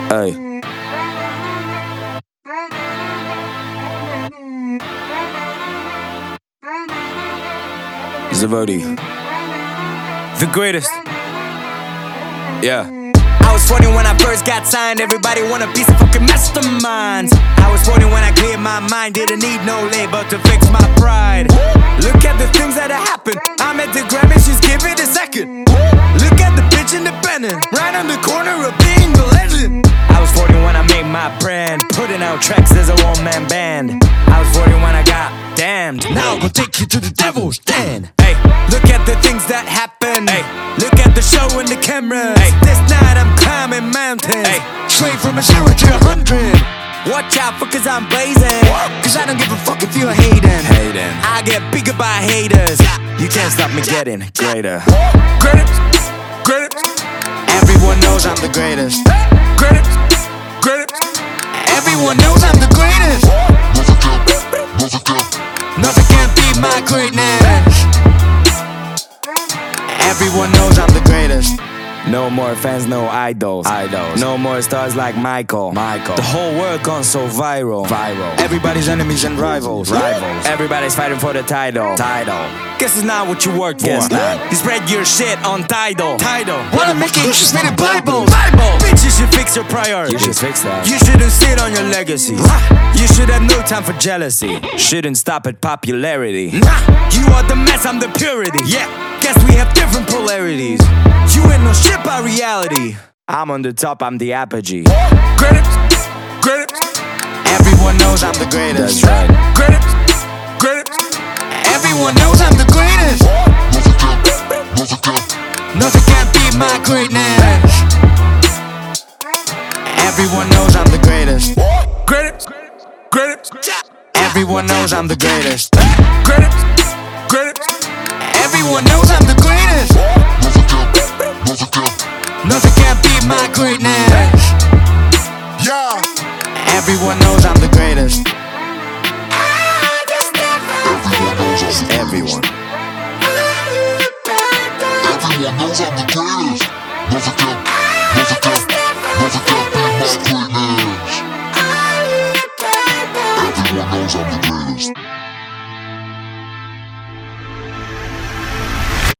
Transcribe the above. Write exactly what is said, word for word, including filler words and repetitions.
Hey. Zavodi, the greatest. Yeah. I was forty when I first got signed. Everybody want a piece of fucking masterminds. I was forty when I cleared my mind. Didn't need no labor to fix my pride. Look at the things that have happened. I'm at the Grammy, she's giving it a second. Look at the bitch independent, right on the corner of being a legend. I was forty when I made my brand, putting out tracks as a one-man band. I was forty when I got damned. Now I'm gonna take you to the devil's den. Hey, look at the things that happen. Hey, look at the show and the cameras. Hey, this night I'm climbing mountains. Hey, straight from a zero to a hundred. Watch out for cause I'm blazing. Cause I don't give a fuck if you're hating. Hating. I get bigger by haters. You can't stop me getting greater. Greatest, greatest. Everyone knows I'm the greatest. Greatest, greatest. Everyone knows I'm the greatest. Nothing can beat my greatness. Everyone knows I'm the greatest. No more fans, no idols. Idols. No more stars like Michael. Michael. The whole world gone so viral. Viral. Everybody's enemies and rivals. Rivals. Everybody's fighting for the title. Title. Guess it's not what you worked for. Guess not. You spread your shit on Tidal. Title. Wanna make it, you should spit a Bible. Bible. Bitch, you should fix your priorities. You should fix that. You shouldn't sit on your legacy. You should have no time for jealousy. Shouldn't stop at popularity. Nah, you are the mess, I'm the purity. Yeah. Guess we have different polarities. You ain't no shit by reality. I'm on the top, I'm the apogee. Greatest, greatest. Everyone knows I'm the greatest. That's right. Greatest, greatest. Everyone knows I'm the greatest. Nothing can beat my greatness. Everyone knows I'm the greatest. Greatest, greatest. Everyone knows I'm the greatest. Greatest, greatest. Everyone knows I'm the greatest. Nothing can beat my greatness. Yeah. Everyone knows I'm the greatest. Everyone. Everyone knows I'm the greatest. Never can, never can, never can beat my greatness. Everyone knows I'm the greatest.